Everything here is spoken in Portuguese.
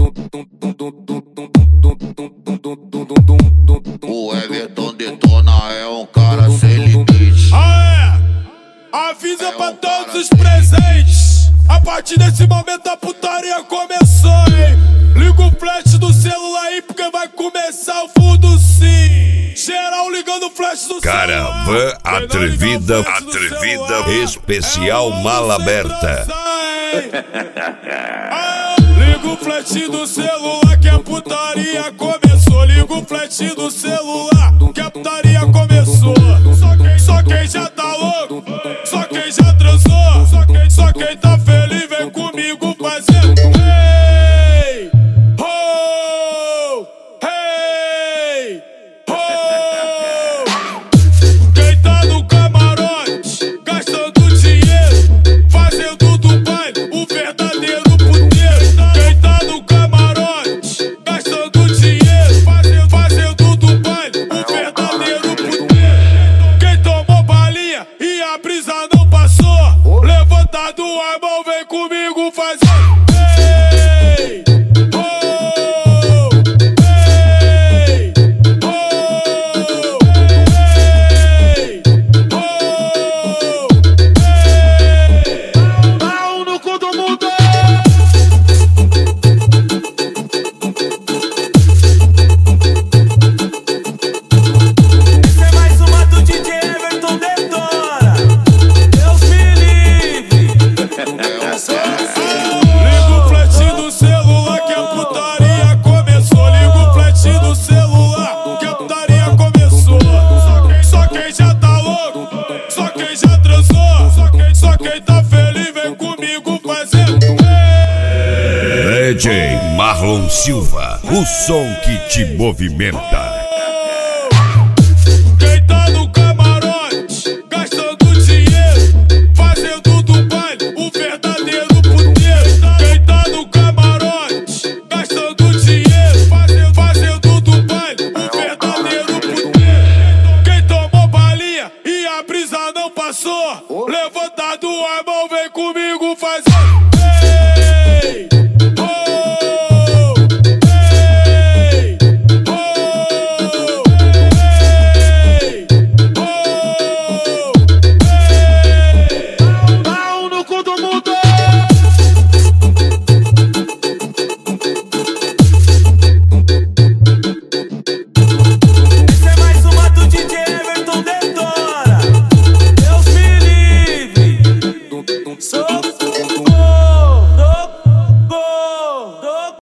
O Everton Detona é um cara sem limite. Avisa pra todos os presentes. A partir desse momento a putaria começou, hein? Liga o flash do celular aí porque vai começar o fundo sim. Geral ligando o flash do celular. Caravan Atrevida, especial mala aberta. Liga o flash do celular que a putaria começou. Liga o flash do celular que a putaria começou. Só quem já tá louco, só quem já transou, só quem tá feliz vem comigo fazendo hey, ho, hey, ho. Quem tá no camarote gastando dinheiro, fazendo do baile o verdadeiro puteiro. Quem tá no camarote gastando dinheiro, fazendo do baile o verdadeiro puteiro. Quem tomou balinha e a brisa não passou, levantado a mão, vem comigo fazer hey, ho, hey, ho, hey, ho, hey. Pau no cu do mundo. Esse é mais uma do DJ Everton Detona. Deus me livre. Liga o flash do celular que a putaria começou. Liga o flash do celular que a putaria começou. Só quem já tá louco, só quem já transou, só quem tá feliz vem comigo fazendo DJ Marlon Silva, o som que te movimenta.